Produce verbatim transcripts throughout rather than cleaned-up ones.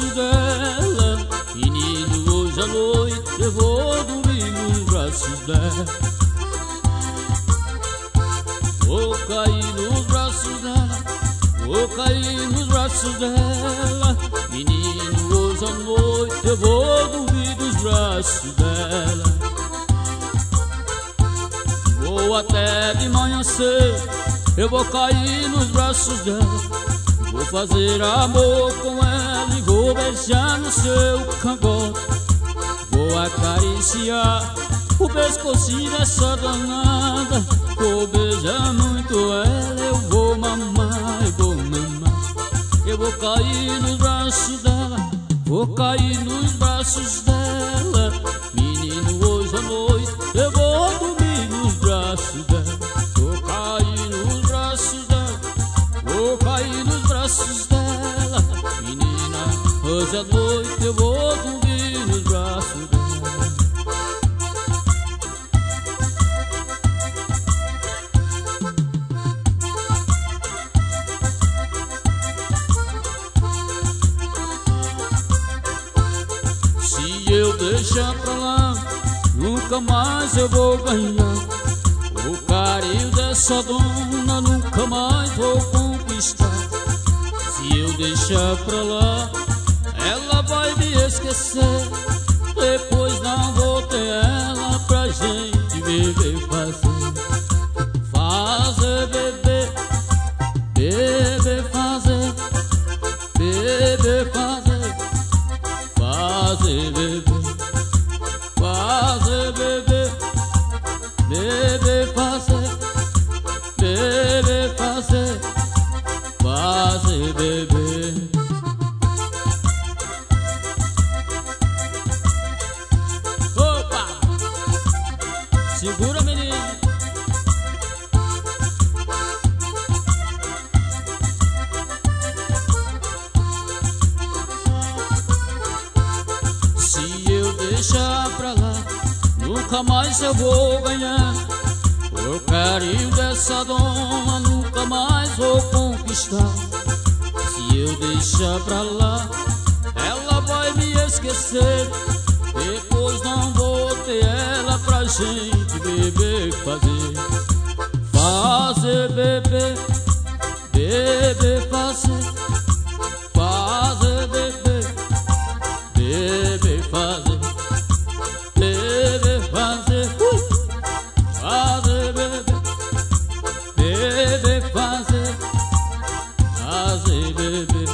braços dela. Menino, hoje à noite eu vou dormir nos braços dela. Vou cair nos braços dela, vou cair nos braços dela. Menino, hoje à noite eu vou dormir nos braços dela. Vou até de manhã cedo, eu vou cair nos braços dela. Vou fazer amor com ela e vou beijar no seu cangote. Vou acariciar o pescocinho dessa danada. Vou beijar muito ela, eu vou mamar, eu vou mamar. Eu vou cair nos braços dela, vou cair nos braços dela. Menino, hoje à noite eu vou dormir nos braços dela. Vou cair nos braços dela, vou cair nos braços dela. Menina, hoje à noite eu vou dormir nos braços dela. Se eu deixar pra lá, nunca mais eu vou ganhar. O carinho dessa dona nunca mais vou conquistar. Se eu deixar pra lá, ela vai me esquecer. Depois não vou ter ela pra gente beber, fazer. Fazer, beber, beber, fazer. Beber, fazer. Fazer, beber. Fazer, beber. Beber, fazer. Beber, fazer. Fazer, beber. Opa! Segura, menino. Se eu deixar pra lá, nunca mais eu vou ganhar. O carinho dessa dona nunca mais vou conquistar. Se eu deixar pra lá, ela vai me esquecer. Depois não vou ter ela pra gente beber, fazer. Fazer, beber, beber, fazer. Fazer, beber, beber, fazer. Beber, fazer. Uh! Fazer, beber, beber, fazer. Fazer, beber.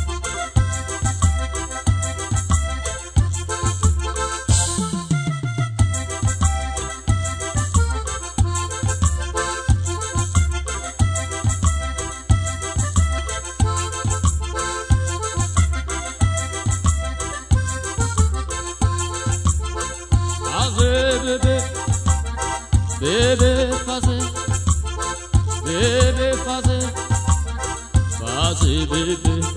Fazer, beber, beber, fazer. Beber, fazer. Fazer, beber.